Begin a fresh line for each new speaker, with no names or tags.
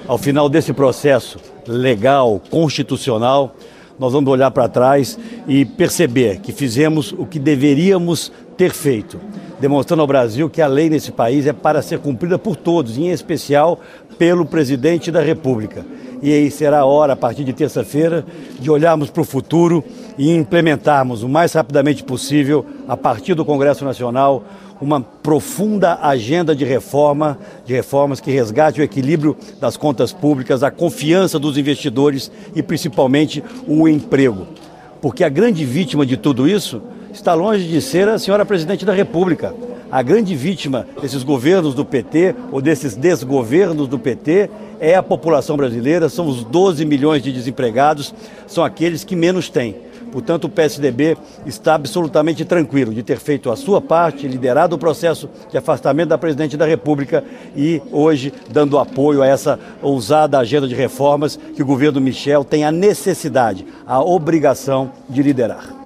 Ao final desse processo legal, constitucional, nós vamos olhar para trás e perceber que fizemos o que deveríamos ter feito, demonstrando ao Brasil que a lei nesse país é para ser cumprida por todos, em especial pelo presidente da República. E aí será a hora, a partir de terça-feira, de olharmos para o futuro e implementarmos o mais rapidamente possível, a partir do Congresso Nacional, uma profunda agenda de reformas que resgate o equilíbrio das contas públicas, a confiança dos investidores e, principalmente, o emprego. Porque a grande vítima de tudo isso está longe de ser a senhora presidente da República. A grande vítima desses governos do PT ou desses desgovernos do PT é a população brasileira, são os 12 milhões de desempregados, são aqueles que menos têm. Portanto, o PSDB está absolutamente tranquilo de ter feito a sua parte, liderado o processo de afastamento da presidente da República e hoje dando apoio a essa ousada agenda de reformas que o governo Michel tem a necessidade, a obrigação de liderar.